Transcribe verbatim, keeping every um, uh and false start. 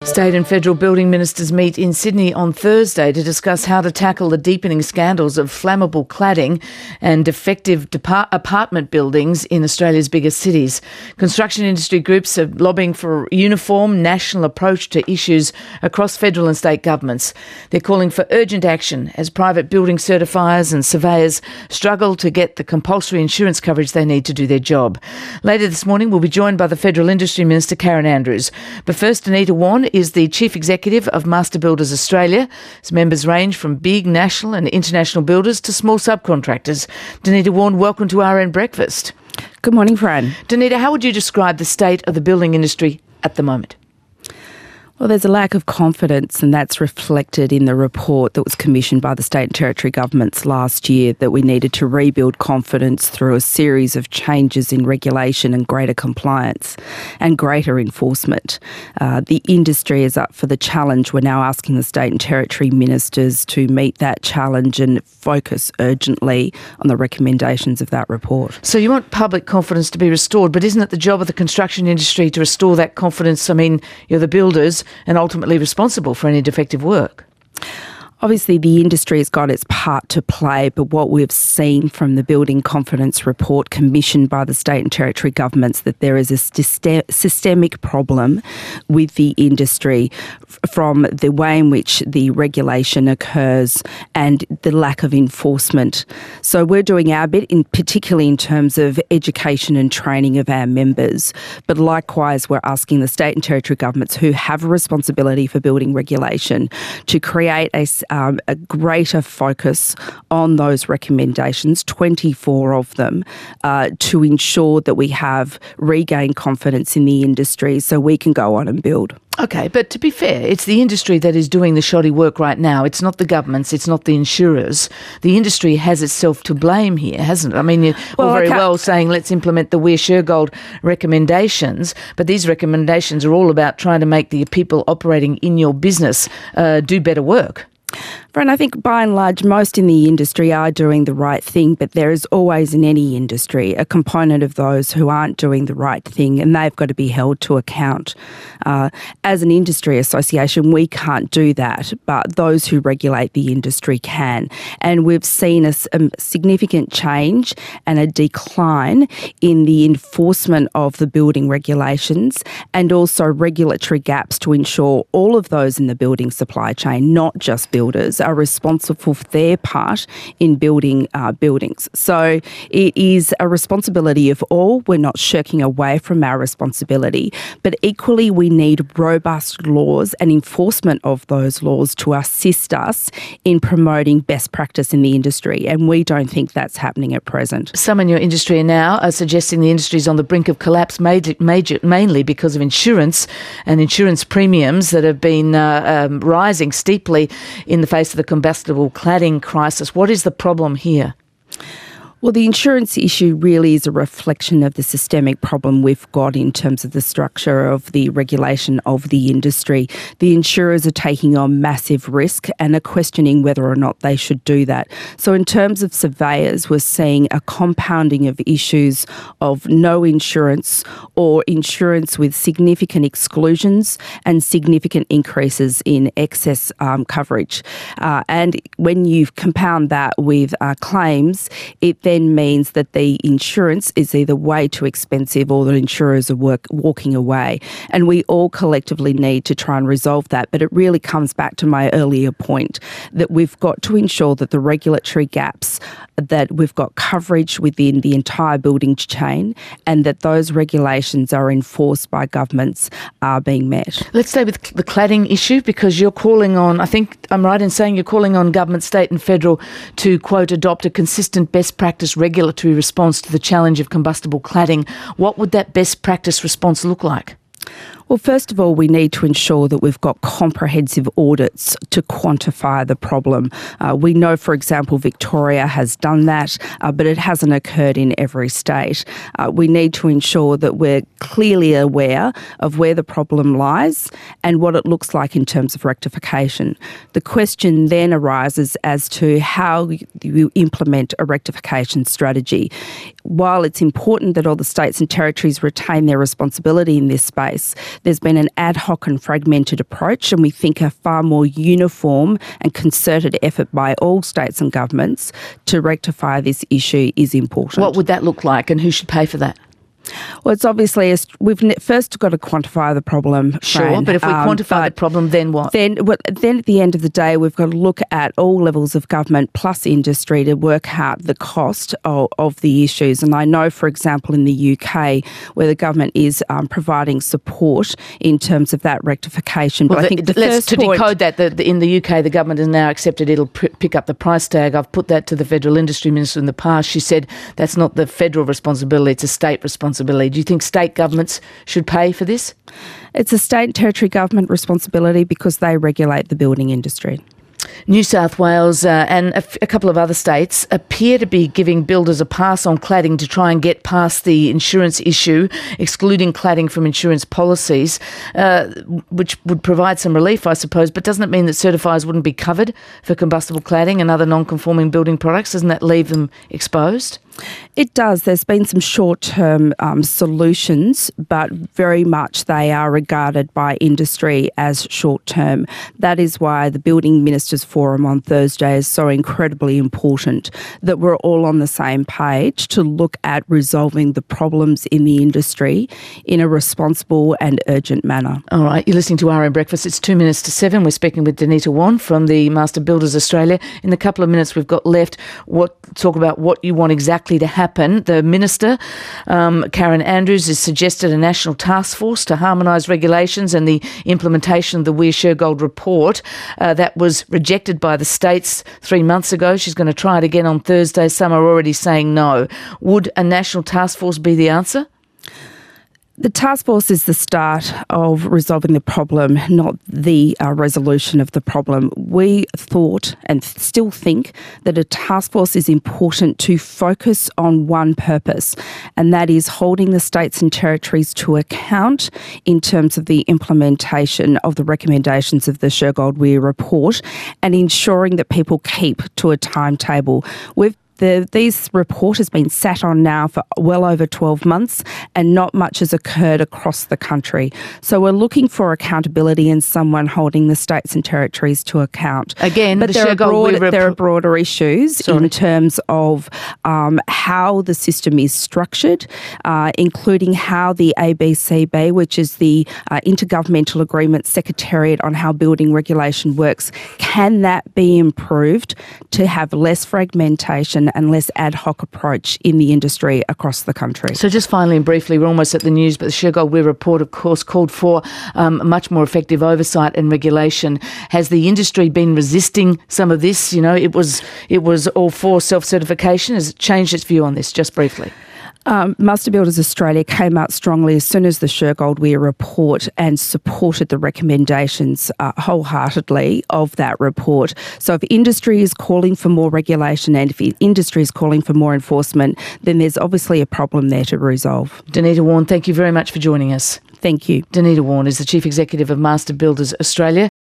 State and federal building ministers meet in Sydney on Thursday to discuss how to tackle the deepening scandals of flammable cladding and defective depart- apartment buildings in Australia's biggest cities. Construction industry groups are lobbying for a uniform national approach to issues across federal and state governments. They're calling for urgent action as private building certifiers and surveyors struggle to get the compulsory insurance coverage they need to do their job. Later this morning, we'll be joined by the Federal Industry Minister, Karen Andrews. But first, Anita Warne is the Chief Executive of Master Builders Australia. Its members range from big national and international builders to small subcontractors. Danita Warne, welcome to R N Breakfast. Good morning, Fran. Danita, how would you describe the state of the building industry at the moment? Well, there's a lack of confidence, and that's reflected in the report that was commissioned by the state and territory governments last year, that we needed to rebuild confidence through a series of changes in regulation and greater compliance and greater enforcement. Uh, the industry is up for the challenge. We're now asking the state and territory ministers to meet that challenge and focus urgently on the recommendations of that report. So you want public confidence to be restored, but isn't it the job of the construction industry to restore that confidence? I mean, you're the builders and ultimately responsible for any defective work. Obviously, the industry has got its part to play, but what we've seen from the Building Confidence Report commissioned by the state and territory governments, that there is a systemic problem with the industry from the way in which the regulation occurs and the lack of enforcement. So we're doing our bit, in particularly in terms of education and training of our members, but likewise we're asking the state and territory governments who have a responsibility for building regulation to create a Um, a greater focus on those recommendations, twenty-four of them, uh, to ensure that we have regained confidence in the industry so we can go on and build. Okay, but to be fair, it's the industry that is doing the shoddy work right now. It's not the governments, it's not the insurers. The industry has itself to blame here, hasn't it? I mean, you're well, all very well saying let's implement the Weir Shergold recommendations, but these recommendations are all about trying to make the people operating in your business uh, do better work. And I think by and large, most in the industry are doing the right thing, but there is always in any industry a component of those who aren't doing the right thing, and they've got to be held to account. Uh, as an industry association, we can't do that, but those who regulate the industry can. And we've seen a, a significant change and a decline in the enforcement of the building regulations, and also regulatory gaps to ensure all of those in the building supply chain, not just builders, are responsible for their part in building uh, buildings. So it is a responsibility of all. We're not shirking away from our responsibility, but equally we need robust laws and enforcement of those laws to assist us in promoting best practice in the industry, and we don't think that's happening at present. Some in your industry now are suggesting the industry is on the brink of collapse, major, major, mainly because of insurance and insurance premiums that have been uh, um, rising steeply in the face of the combustible cladding crisis. What is the problem here? Well, the insurance issue really is a reflection of the systemic problem we've got in terms of the structure of the regulation of the industry. The insurers are taking on massive risk and are questioning whether or not they should do that. So in terms of surveyors, we're seeing a compounding of issues of no insurance or insurance with significant exclusions and significant increases in excess um, coverage. Uh, and when you compound that with uh, claims, it then then means that the insurance is either way too expensive or the insurers are work, walking away. And we all collectively need to try and resolve that. But it really comes back to my earlier point that we've got to ensure that the regulatory gaps, that we've got coverage within the entire building chain, and that those regulations are enforced by governments are being met. Let's stay with the cladding issue, because you're calling on, I think I'm right in saying you're calling on government, state and federal to, quote, adopt a consistent best practice regulatory response to the challenge of combustible cladding. What would that best practice response look like? Well, first of all, we need to ensure that we've got comprehensive audits to quantify the problem. Uh, we know, for example, Victoria has done that, uh, but it hasn't occurred in every state. Uh, we need to ensure that we're clearly aware of where the problem lies and what it looks like in terms of rectification. The question then arises as to how you implement a rectification strategy. While it's important that all the states and territories retain their responsibility in this space, There's been an ad hoc and fragmented approach, and we think a far more uniform and concerted effort by all states and governments to rectify this issue is important. What would that look like, and who should pay for that? Well, it's obviously, we've first got to quantify the problem. Sure, Fran. but if we um, quantify the problem, then what? Then, well, then at the end of the day, we've got to look at all levels of government plus industry to work out the cost of, of the issues. And I know, for example, in the U K, where the government is um, providing support in terms of that rectification. Well, but the, I think the let's first to point, decode that, the, the, in the U K, the government has now accepted it'll pr- pick up the price tag. I've put that to the Federal Industry Minister in the past. She said that's not the federal responsibility, it's a state responsibility. Do you think state governments should pay for this? It's a state and territory government responsibility because they regulate the building industry. New South Wales uh, and a, f- a couple of other states appear to be giving builders a pass on cladding to try and get past the insurance issue, excluding cladding from insurance policies, uh, which would provide some relief, I suppose. But doesn't it mean that certifiers wouldn't be covered for combustible cladding and other non-conforming building products? Doesn't that leave them exposed? It does. There's been some short-term um, solutions, but very much they are regarded by industry as short-term. That is why the Building Ministers Forum on Thursday is so incredibly important, that we're all on the same page to look at resolving the problems in the industry in a responsible and urgent manner. All right, you're listening to R M Breakfast. It's two minutes to seven. We're speaking with Danita Warne from the Master Builders Australia. In the couple of minutes we've got left, what talk about what you want exactly to happen. The Minister, um, Karen Andrews, has suggested a national task force to harmonise regulations and the implementation of the Weir-Shergold report. Uh, that was rejected by the states three months ago. She's going to try it again on Thursday. Some are already saying no. Would a national task force be the answer? The task force is the start of resolving the problem, not the uh, resolution of the problem. We thought and th- still think that a task force is important to focus on one purpose, and that is holding the states and territories to account in terms of the implementation of the recommendations of the Shergold-Weir report and ensuring that people keep to a timetable. We've The, this report has been sat on now for well over twelve months and not much has occurred across the country. So we're looking for accountability and someone holding the states and territories to account. Again, but the there, are broad, rep- there are broader issues Sorry. in terms of um, how the system is structured, uh, including how the A B C B, which is the uh, Intergovernmental Agreement Secretariat on how building regulation works, can that be improved to have less fragmentation and less ad hoc approach in the industry across the country. So just finally and briefly, we're almost at the news, but the Shergold-Weir report, of course, called for um, much more effective oversight and regulation. Has the industry been resisting some of this? You know, it was it was all for self-certification. Has it changed its view on this? Just briefly. Um, Master Builders Australia came out strongly as soon as the Shergold-Weir report and supported the recommendations uh, wholeheartedly of that report. So if industry is calling for more regulation and if industry is calling for more enforcement, then there's obviously a problem there to resolve. Danita Warne, thank you very much for joining us. Thank you. Danita Warne is the Chief Executive of Master Builders Australia.